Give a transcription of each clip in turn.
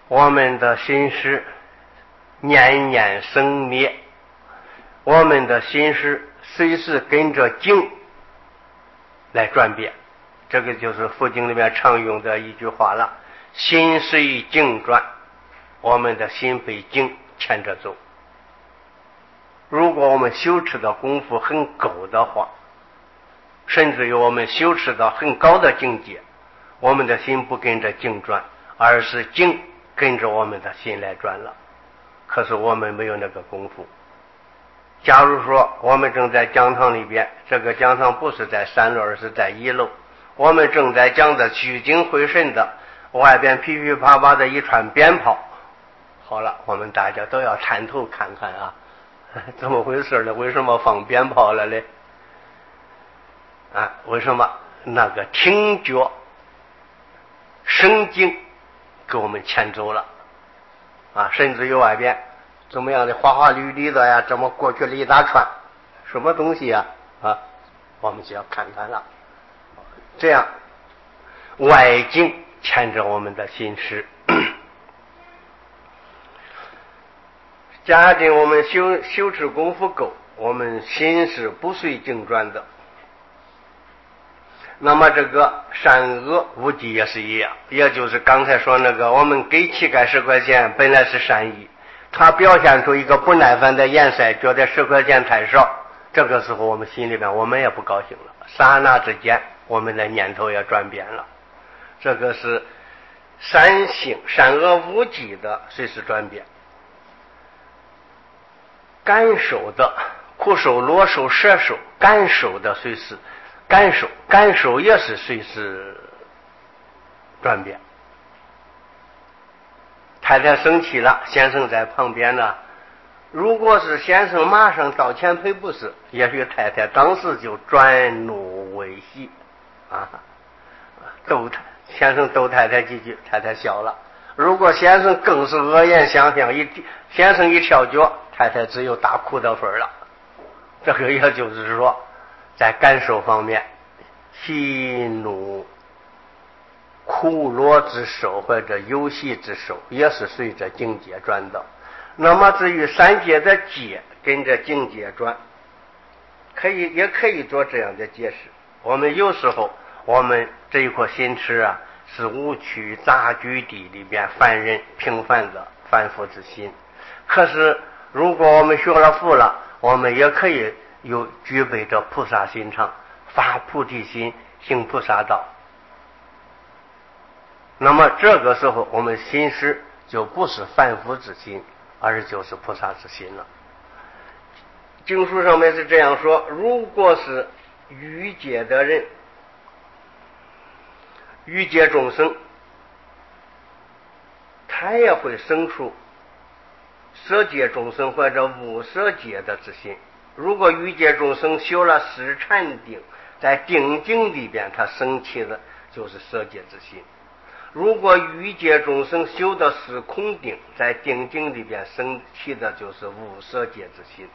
我们的心识年年生灭，我们的心识随时跟着境来转变，这个就是佛经里面常用的一句话了，心随境转，我们的心被境牵着走。如果我们修持的功夫很高的话，甚至于我们修持到很高的境界，我们的心不跟着境转，而是境跟着我们的心来转了。可是我们没有那个功夫。假如说我们正在讲堂里边，这个讲堂不是在3楼，而是在1楼，我们正在讲的聚精会神的，外边噼噼啪啪的一串鞭炮，好了，我们大家都要探头看看啊，怎么回事呢？为什么放鞭炮了嘞？为什么？那个听觉神经给我们牵走了甚至于外边怎么样的花花绿绿的呀，这么过去了一大串什么东西我们就要看看了。这样外境牵着我们的心识，假定我们修持功夫够，我们心是不随境转的，那么这个善恶无记也是一样，也就是刚才说那个，我们给乞丐10块钱本来是善意，他表现出一个不耐烦的颜色，觉得10块钱太少，这个时候我们心里边我们也不高兴了，刹那之间我们的念头也转变了。这个是善性善恶无记的随时转变。感受的苦受乐受舍受，感受的随时感受也是随时转变。太太生气了，先生在旁边呢，如果是先生马上道歉赔不是，也许太太当时就转怒为喜先生逗太太几句，太太笑了。如果先生更是恶言相向，先生一跳脚，太太只有大哭的份了。这个也就是说，在感受方面，喜怒苦乐之受或者游戏之受也是随着境界转的。那么至于三界的界跟着境界转，也可以做这样的解释。我们有时候我们这一颗心池是无趣杂居地里边凡人平凡的凡夫之心，可是如果我们学了佛了，我们也可以具备着菩萨心肠，发菩提心，行菩萨道。那么这个时候我们心识就不是凡夫之心，而就是菩萨之心了。经书上面是这样说，如果是欲界的人，欲界众生，他也会生出色界众生或者无色界的之心。如果欲界众生修了十禅定，在定境里边他生起的就是色界之心。如果欲界众生修的是空定，在定境里边生起的就是无色界之心。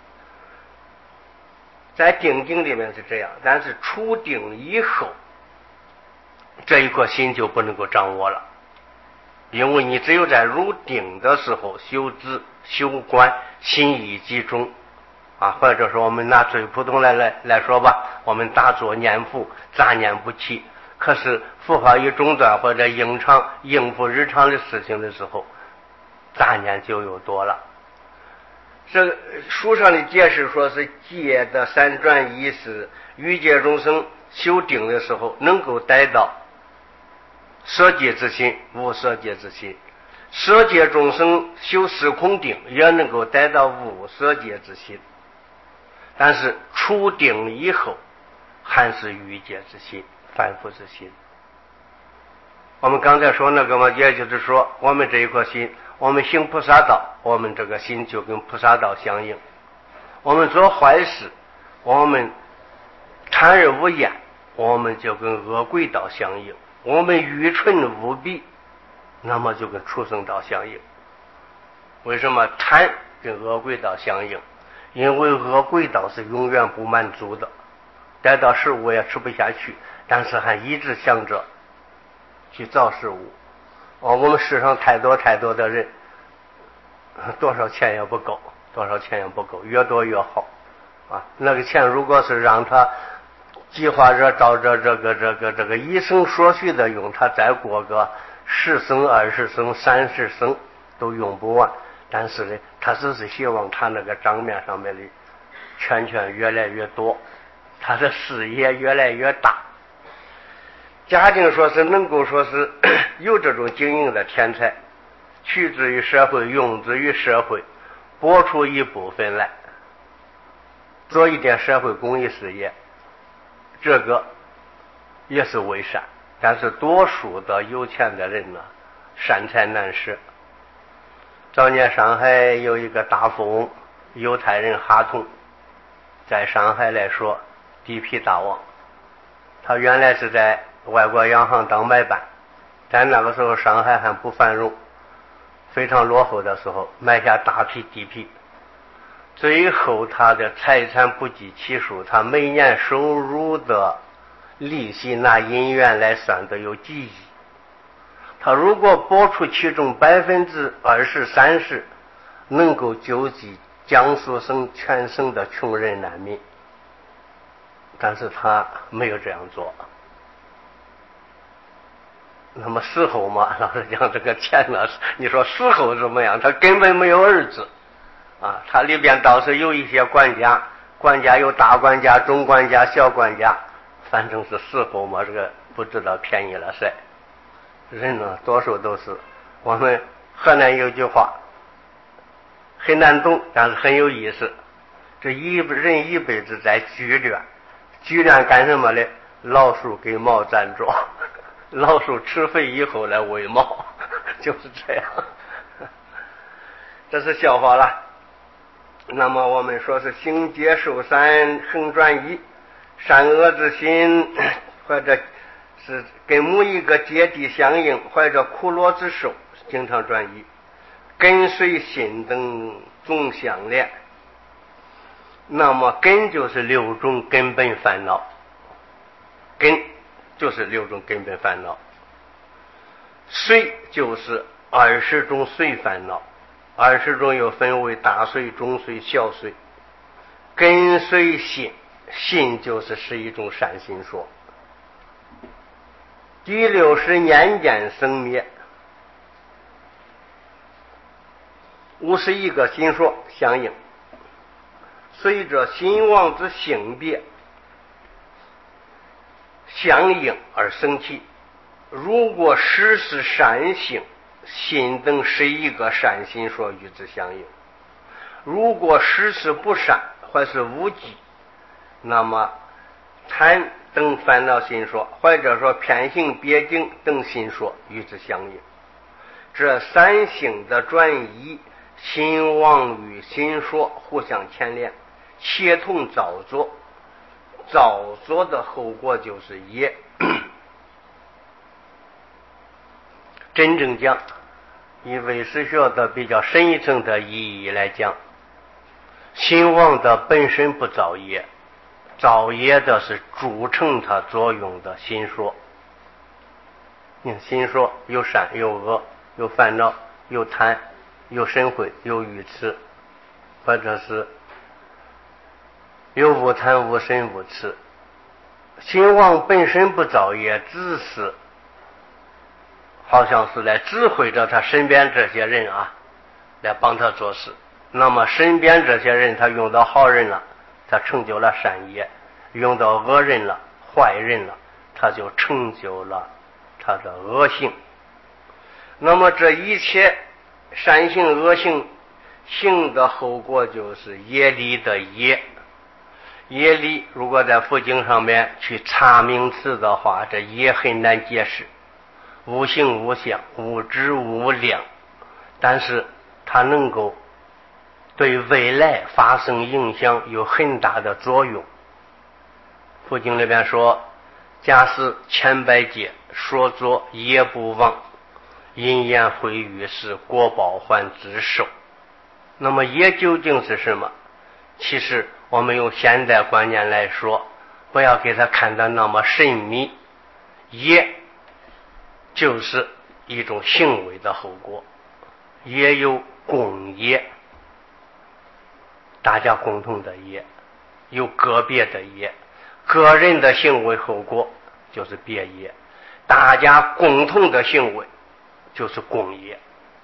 在定境里面是这样，但是出定以后，这一颗心就不能够掌握了，因为你只有在入定的时候修止修观，心意集中或者说我们拿最普通来说吧，我们打坐念佛，杂念不起。可是佛法一中断或者应付日常的事情的时候，杂念就又多了。这个书上的解释说是界的三转一是欲界众生修定的时候能够带到色界之心无色界之心，色界众生修四空定也能够带到无色界之心，但是出定以后还是欲界之心凡夫之心。我们刚才说那个嘛，也就是说我们这一颗心，我们行菩萨道，我们这个心就跟菩萨道相应。我们做坏事，我们贪而无厌，我们就跟恶鬼道相应。我们愚蠢无比，那么就跟畜生道相应。为什么贪跟恶鬼道相应？因为恶鬼道是永远不满足的，得到食物也吃不下去，但是还一直想着去造食物。 我们世上太多太多的人，多少钱也不够，多少钱也不够，越多越好啊！那个钱如果是让他计划着照着这个一生所需的用，他再过个10生、20生、30生都用不完。但是呢，他只是希望他那个账面上面的圈越来越多，他的事业越来越大。假定说是能够说是有这种经营的天才，取之于社会，用之于社会，拨出一部分来做一点社会公益事业，这个也是为善。但是多数的有钱的人呢，善财难舍。早年上海有一个大富翁，犹太人哈同，在上海来说地皮大王。他原来是在外国洋行当买办，但那个时候上海还不繁荣，非常落后的时候，买下大批地皮。最后他的财产不计其数，他每年收入的利息拿银元来算都有几亿。他如果拨出其中20%、30%，能够救济江苏省全省的穷人难民，但是他没有这样做。那么死后嘛，老实讲，这个钱呢，你说死后怎么样？他根本没有儿子啊。他里边倒是有一些管家有大管家、中管家、小管家，反正是死后嘛，这个不知道便宜了谁。人呢，多数都是我们河南有句话很难懂，但是很有意思。这人一辈子在聚敛干什么呢？老鼠给猫占着，老鼠吃肥以后来喂猫，就是这样。这是笑话了。那么我们说是行劫受善，恒转移，善恶之心，或者是跟某一个阶地相应，怀着苦乐之手，经常转移，跟随心等总相连。那么根就是6种根本烦恼，根就是6种根本烦恼，随就是20种随烦恼，20种又分为大随、中随、小随。跟随心就是一种善心说。第6是年间生灭，51个心说相应，随着心王之性别相应而生起。如果实是善性，心等11个善心说与之相应；如果实是不善或是无记，那么贪等烦恼心说，或者说偏行别境等心说与之相应。这3性的转移，心王与心说互相牵连，协同造作，造作的后果就是业。真正讲，以唯识学的比较深一层的意义来讲，心王的本身不造业，造业的是铸成它作用的心说。心说有善有恶，有烦恼，有贪，有嗔恚，有愚痴，或者是有无贪、无嗔、无痴。心王本身不造业，只是好像是来指挥着他身边这些人啊，来帮他做事。那么身边这些人，他用到好人了，他成就了善业；用到恶人了、坏人了，他就成就了他的恶行。那么这一切善行、恶行行的后果就是业力的业。业力如果在佛经上面去查名词的话，这业很难解释，无形无相，无质无量，但是它能够对未来发生影响，有很大的作用。佛经里边说，假使千百劫说作业不忘，因缘会遇是果报还自受。那么业究竟是什么？其实我们用现代观念来说，不要给它看得那么神秘。业就是一种行为的后果，也有共业，大家共同的业，有个别的业，个人的行为后果就是别业，大家共同的行为就是共业。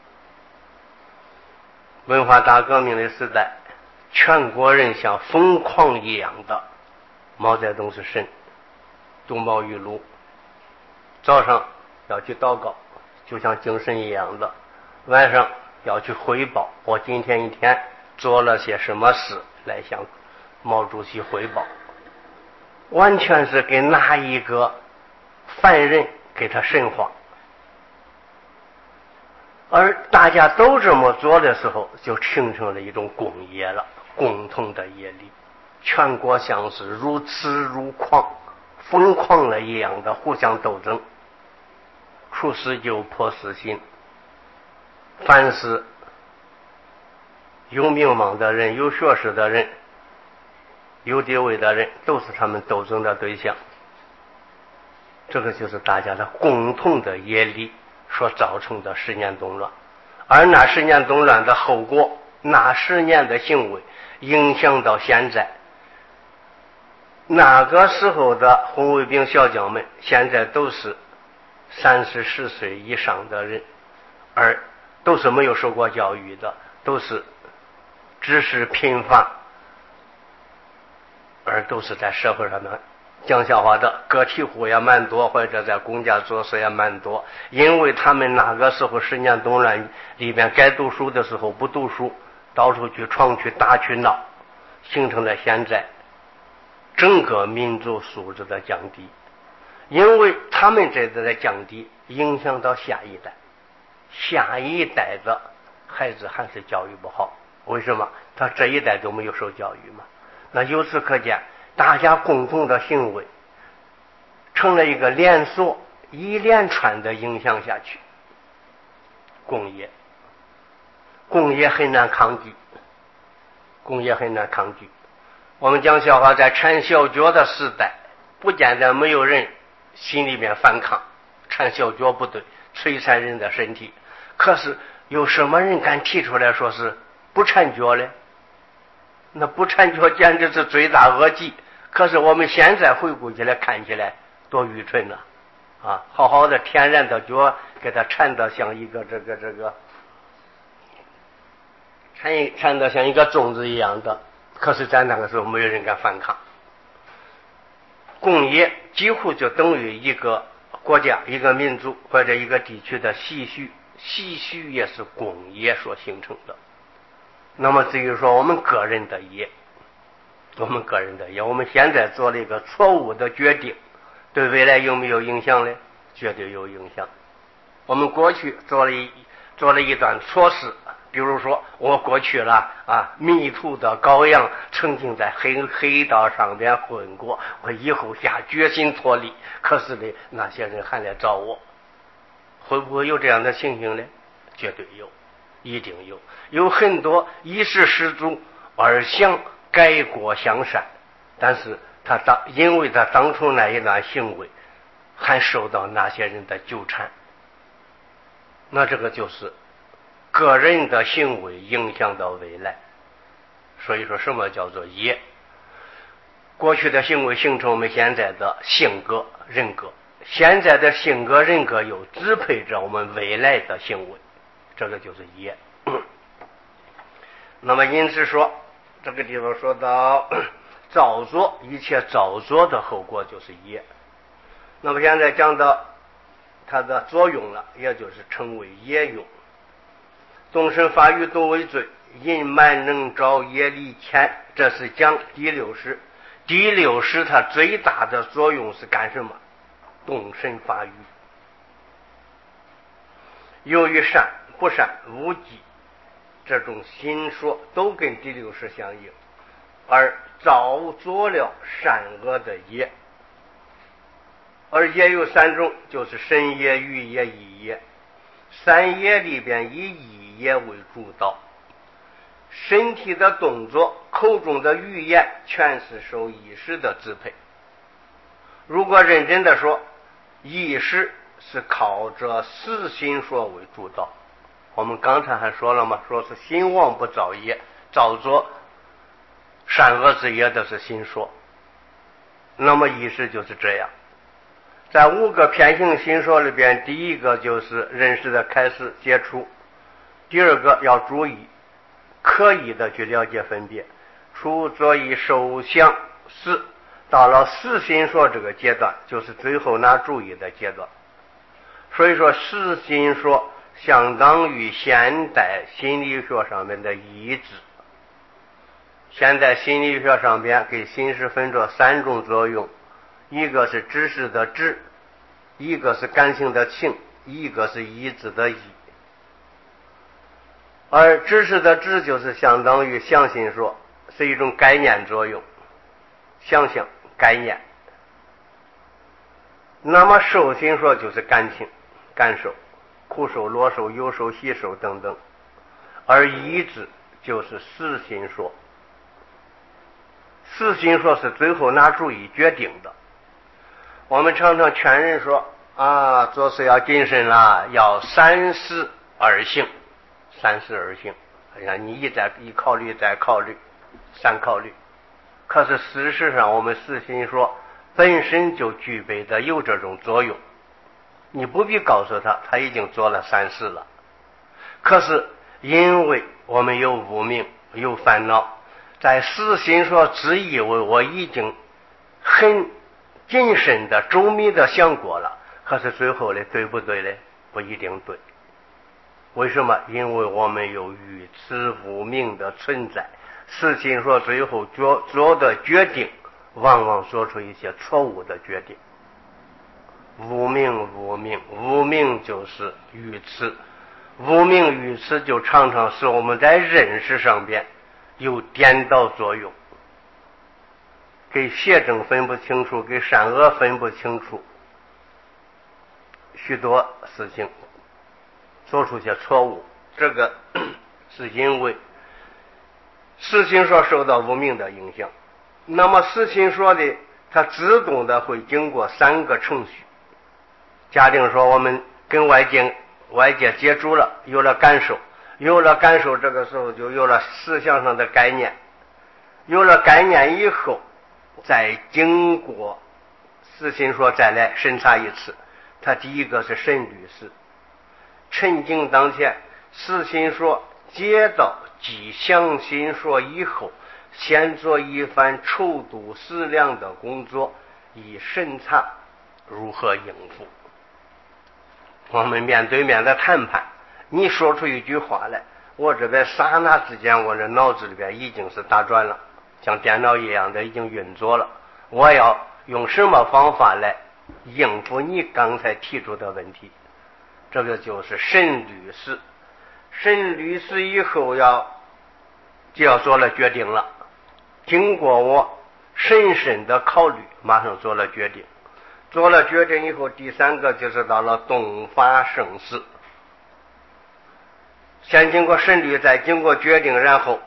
文化大革命的时代，全国人像疯狂一样的，毛泽东是神，读毛语录，早上要去祷告，就像精神一样的，晚上要去汇报我今天一天做了些什么事，来向毛主席汇报，完全是给哪一个犯人给他神化。而大家都这么做的时候，就形成了一种共业了，共同的业力，全国像是如痴如狂，疯狂了一样的互相斗争，处死就破死心。凡是有名望的人，有学识的人，有地位的人，都是他们斗争的对象。这个就是大家的共同的业力所造成的10年动乱。而那10年动乱的后果，那10年的行为影响到现在，那个时候的红卫兵小将们现在都是30-40岁以上的人，而都是没有受过教育的，都是知识贫乏，而都是在社会上的讲笑话的个体户也蛮多，或者在公家做事也蛮多。因为他们那个时候10年动乱里边该读书的时候不读书，到处去闯去打去闹，形成了现在整个民族素质的降低。因为他们这次的降低影响到下一代，下一代的孩子还是教育不好。为什么？他这一代都没有受教育嘛。那由此可见，大家共同的行为成了一个连锁，一连串的影响下去。共业很难抗拒，共业很难抗拒。我们讲笑话，在缠小脚的时代，不见得没有人心里面反抗，缠小脚不对，摧残人的身体。可是有什么人敢提出来说是不缠脚呢？那不缠脚简直是罪大恶极。可是我们现在回顾起来，看起来多愚蠢呢！好好的天然的脚给它缠得像一个缠得像一个粽子一样的，可是在那个时候没有人敢反抗。共业几乎就等于一个国家、一个民族或者一个地区的习俗，习俗也是共业所形成的。那么至于说我们个人的业，我们现在做了一个错误的决定，对未来有没有影响呢？绝对有影响。我们过去做了一段错事，比如说我过去了迷途的羔羊曾经在黑道上边混过，我以后下决心脱离，可是呢那些人还来找我，会不会有这样的情形呢？绝对有，一定有。有很多意识十足而想改过向善，但是因为他当初那一段行为还受到那些人的纠缠，那这个就是个人的行为影响到未来。所以说什么叫做业？过去的行为形成我们现在的性格人格，现在的性格人格又支配着我们未来的行为，这个就是业。那么因此说，这个地方说到造作，一切造作的后果就是业。那么现在讲到它的作用了，也就是称为业用。众生法语都为罪，隐瞒能招业力浅，这是讲第六识。第六识它最大的作用是干什么？动身法语。由于善不善无记这种心说都跟第六识相应，而造作了善恶的业。而业有3种，就是身业、语业、意业。三业里边以意业为主导，身体的动作、口中的语言全是受意识的支配。如果认真的说，意识是靠着四心说为主导。我们刚才还说了嘛，说是心妄不造业，造作善恶之业都是心说。那么意思就是这样。在5个偏行心说里边，第一个就是认识的开始接触，第二个要注意刻意的去了解分别，除作意受想思，到了四心说这个阶段，就是最后拿注意的阶段。所以说四心说相当于现代心理学上面的意志。现在心理学上边给心识分作3种作用，一个是知识的知，一个是感性的情，一个是意志的意。而知识的知就是相当于相信说，是一种概念作用，想象概念。那么受心说就是感情感受，苦受乐受忧受喜受等等。而意志就是四心说，四心说是最后拿主意决定的。我们常常劝人说做事要谨慎啦，要三思而行，三思而行。哎呀，你一考虑再考虑，三考虑。可是事实上我们四心说本身就具备的有这种作用，你不必告诉他已经做了三思了。可是因为我们有无明有烦恼，在四心说只以为我已经很谨慎的周密的想过了，可是最后呢，对不对呢？不一定对。为什么？因为我们有愚痴无明的存在，四心说最后做的决定往往做出一些错误的决定。无明就是愚痴，无明愚痴就常常使我们在认识上边有颠倒作用，给邪正分不清楚，给善恶分不清楚，许多事情做出些错误。这个是因为四心说受到无明的影响。那么四心说的它自动的会经过3个程序。假定说我们跟外界接触了，有了感受，这个时候就有了思想上的概念，有了概念以后，再经过四心说再来审查一次。它第一个是审虑思，沉静当前，四心说接到即相心说以后，先做一番筹度思量的工作，以审查如何应付。我们面对面的谈判，你说出一句话来，我这在刹那之间，我这脑子里边已经是打转了，像电脑一样的已经运作了。我要用什么方法来应付你刚才提出的问题？这个就是审虑思。审虑思以后就要做了决定了，经过我深深的考虑，马上做了决定。做了决定以后，第3个就是到了动发生思。先经过审虑，再经过决定，然后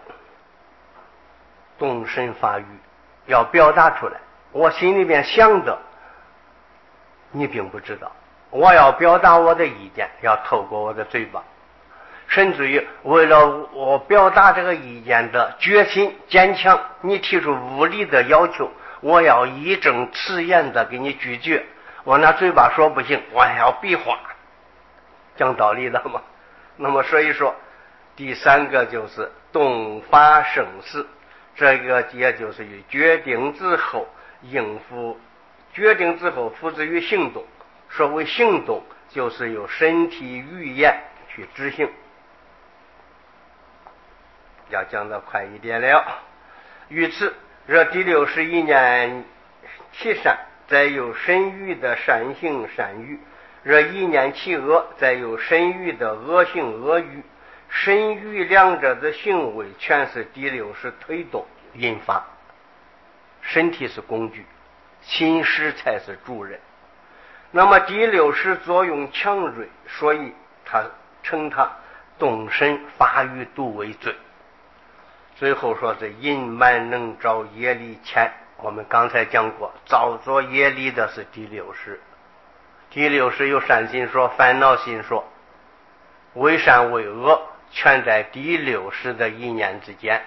动身发语，要表达出来。我心里面想的你并不知道，我要表达我的意见，要透过我的嘴巴，甚至于为了我表达这个意见的决心坚强，你提出无理的要求，我要义正辞严的给你拒绝。我拿嘴巴说不行，我还要比划，讲道理的嘛。那么所以说第3个就是动发生思，这个也就是于决定之后应付，决定之后付之于行动。所谓行动，就是由身体语言去执行。要讲得快一点了。于此，这第61念其善，再有身语的善行善语；这一念其恶，再有身语的恶行恶语。身语两者的行为，全是第60推动引发。身体是工具，心识才是主人。那么第60作用强锐，所以他称他动身发语度为最。最后说是隐瞒能招业力前，我们刚才讲过，造作业力的是第60， 第六识有善心说、烦恼心说，为善为恶全在第六识的一念之间。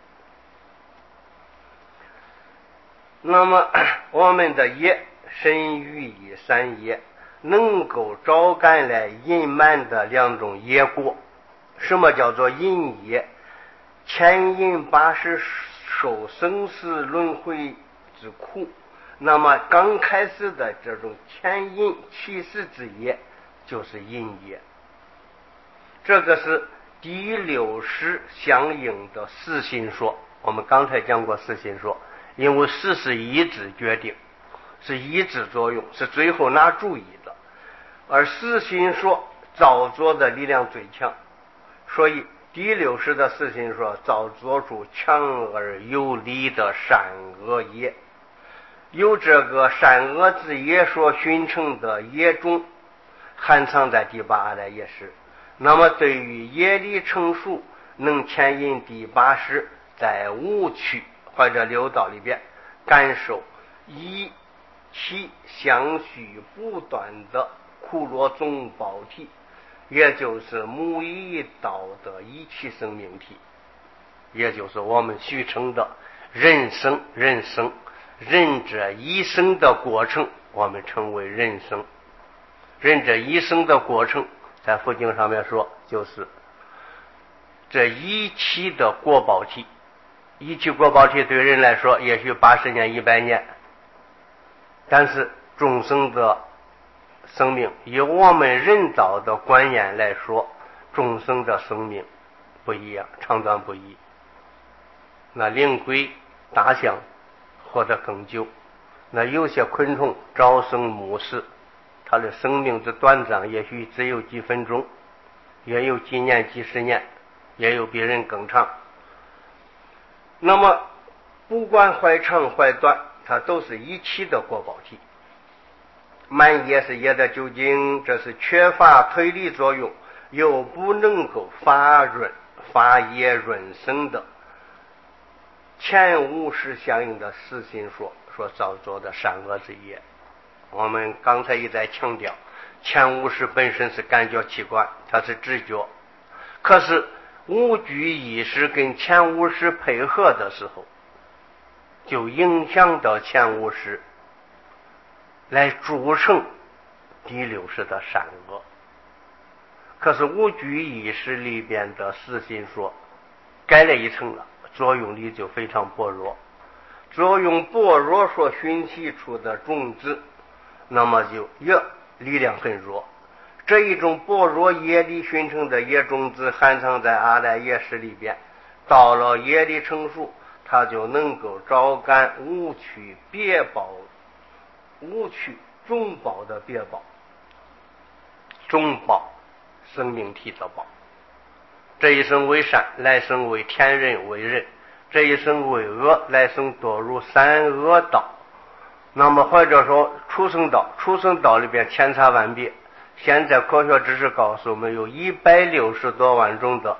那么我们的业身语意三业能够招感来隐瞒的两种业果。什么叫做隐业？牵引八十受生死轮回之苦。那么刚开始的这种牵引起始之业就是隐业，这个是第六识相应的四心说。我们刚才讲过四心说，因为四是意志决定，是意志作用，是最后拿主意的，而四心说造作的力量最强，所以第六识的四心说造作出强而有力的善恶业，由这个善恶之业所熏成的业种含藏在第八阿赖耶识。那么对于业力成熟，能牵引第八识在五趣或者六道里边感受一气相续不断的苦乐总报体，也就是母一道的一气生命体，也就是我们虚称的人生。人这一生的过程我们称为人生。人这一生的过程在佛经上面说，就是这一期的果报体。一期果报体对人来说也许80年100年，但是众生的生命以我们人道的观念来说，众生的生命不一样，长短不一。那灵龟大象活得更久，那有些昆虫朝生暮死，它的生命之短暂也许只有几分钟，也有几年几十年，也有比人更长。那么不管坏长坏短，它都是一期的果报体。满业是业的究竟，这是缺乏推理作用又不能够发业润生的前五识相应的四心所造作的善恶之业。我们刚才一再强调，前五识本身是感觉器官，它是直觉，可是五具意识跟前五识配合的时候，就影响到前五识来铸成第六识的善恶。可是五具意识里边的四心说改了一层了，作用力就非常薄弱。作用薄弱所熏习出的种子，那么就力量很弱。这一种薄弱业力熏成的业种子含藏在阿赖耶识里边，到了业力成熟，它就能够招感五趣别报，五趣总报的别报，总报生命体的报。这一生为善，来生为天人为人；这一生为恶，来生堕入三恶道。那么或者说畜生道，畜生道里边千差万别。现在科学知识告诉我们，有160多万种的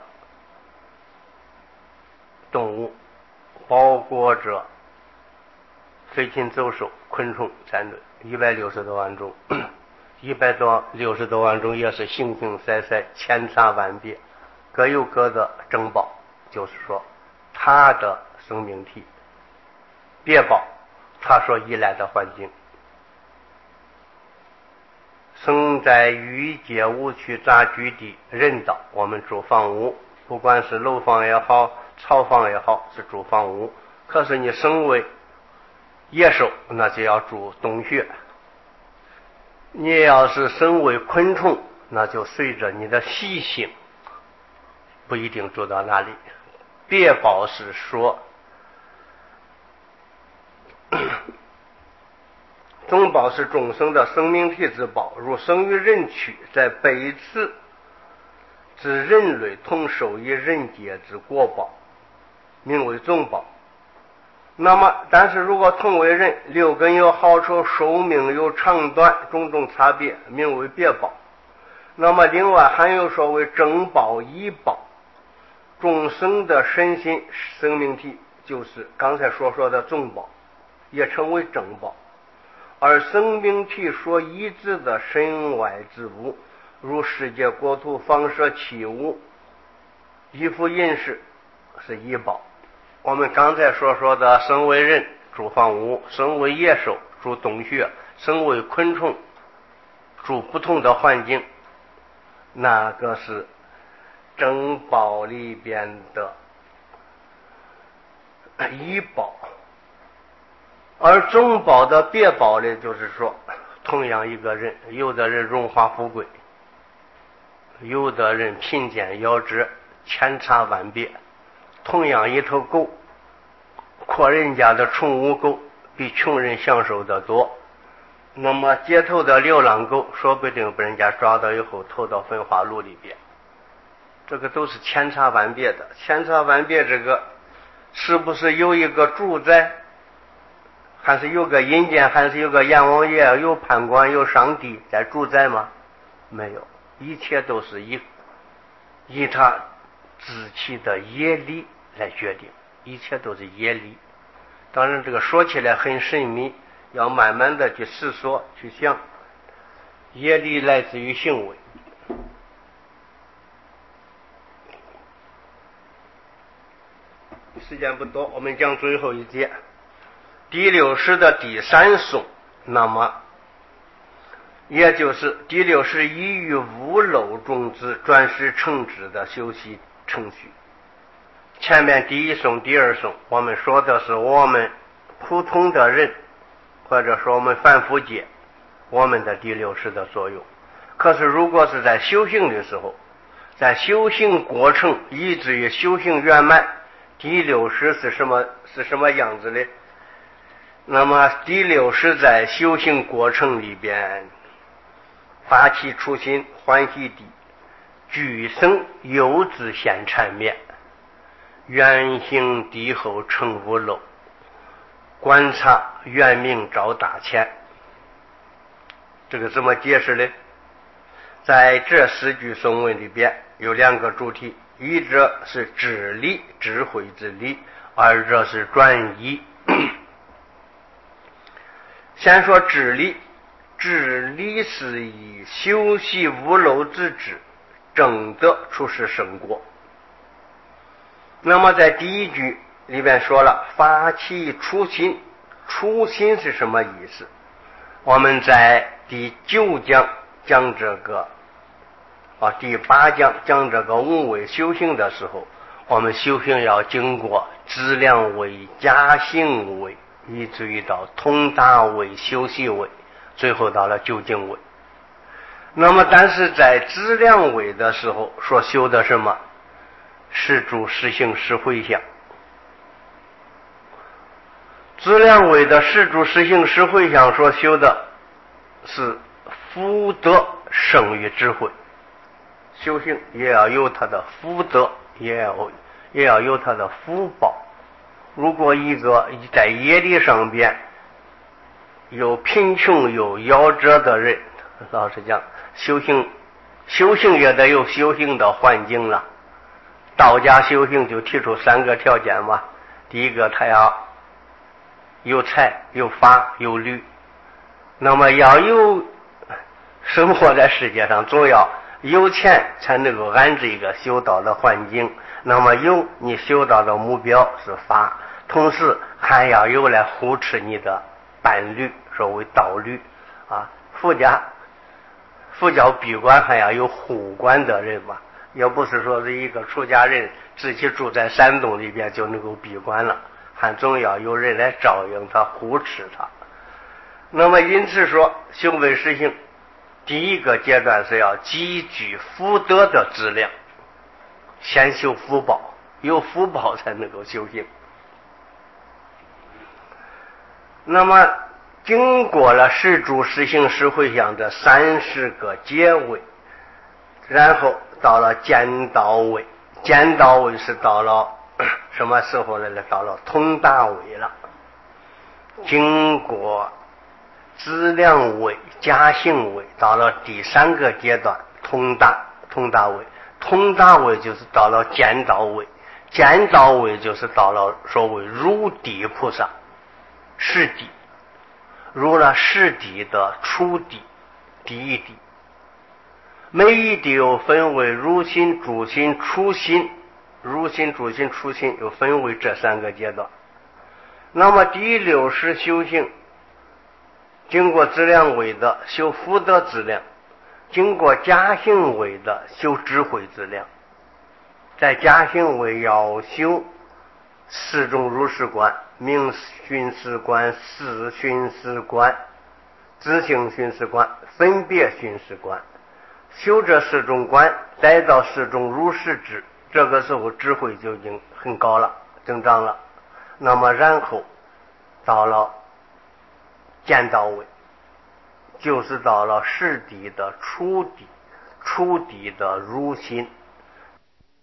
动物，包括着飞禽走兽、昆虫在内，160多万种，160多万种也是形形色色、千差万别，各有各的正报。就是说它的生命体别报它所依赖的环境。生在欲界无趣杂居地人道，我们住房屋，不管是楼房也好，草房也好，是住房屋。可是你生为野兽，那就要住洞穴。你要是生为昆虫，那就随着你的习性不一定住到哪里。别报是说总报是众生的生命体之报，如生于人躯，在辈次之人类同受于人界之果报，名为总报。那么但是如果同为人，六根有好处，寿命有长短，种种差别，名为别报。那么另外还有所谓正报异报，众生的身心生命体就是刚才所说的总报，也称为正报。 而生命体所依止的身外之物，如世界国土放射器物，衣服饮食是医宝。我们刚才所说的生为人住房屋，生为野兽住洞穴，生为昆虫住不同的环境，那个是珍宝里边的医宝。而中宝的别宝呢，就是说同样一个人，有的人荣华富贵，有的人贫贱夭折，千差万别。同样一头狗，阔人家的宠物狗比穷人享受的多，那么街头的流浪狗说不定被人家抓到以后投到焚化炉里边，这个都是千差万别的。千差万别，这个是不是有一个主宰，还是有个阴间，还是有个阎王爷，有判官，有上帝在主宰吗？没有，一切都是以他自己的业力来决定，一切都是业力。当然这个说起来很神秘，要慢慢的去思索去想。业力来自于行为。时间不多，我们讲最后一节，第六识的第三颂。那么也就是第六识依于无漏种子转识成智的修习程序。前面第一颂第二颂我们说的是我们普通的人，或者说我们凡夫界我们的第六识的作用。可是如果是在修行的时候，在修行过程以至于修行圆满，第六识是什么样子的？那么第六识在修行过程里边，发起初心欢喜地具生有自现缠绵，圆行地后成无漏，观察圆明照大千。这个怎么解释呢？在这四句颂文里边有两个主题，一者是智理，智慧之理，二者是转移。先说智理，智理是以修习无漏之智，正得出世生果。那么在第一句里边说了发起初心，初心是什么意思？我们在第9讲讲这个第8讲讲这个无为修行的时候，我们修行要经过资量位、加行位，以至于到通达位、修习位，最后到了究竟位。那么但是在资量位的时候所修的什么？是住实行实回向。资量位的是住实行实回向所修的是福德胜于智慧。修行也要有他的福德，也要有他的福报。如果一个在业力上边有贫穷有夭折的人，老实讲修行也得有修行的环境了。道家修行就提出3个条件嘛。第一个，他要有财有法有律。那么要有生活在世界上，总要有钱才能够安置一个修道的环境。那么有你修道的目标是法，同时还要有来扶持你的伴侣，所谓道侣啊。佛教闭关还要有护关的人嘛，也不是说是一个出家人自己住在山洞里边就能够闭关了，还总要有人来照应他护持他。那么因此说行为实行第一个阶段是要积聚福德的质量，先修福报，有福报才能够修行。那么经过了实住实行实回向这30个阶位，然后到了见道位。见道位是到了什么时候呢？到了通达位了。经过资量位、加行位，到了第3个阶段通达位。通达位就是到了见道位，见道位就是到了所谓如地菩萨，是地。 入了十地的初地，第一地。每一地又分为入心、主心、出心，入心、主心、出心又分为这三个阶段。那么第六识修行，经过资粮位的修福德资粮，经过加行位的修智慧资粮，在加行位要修四种如是观：明寻思观、四寻思观、自性寻思观、分别寻思观。修这四种观，来到四种如是智，这个时候智慧就已经很高了，增长了。那么然后到了见道位，就是到了十地的初地，初地的如心，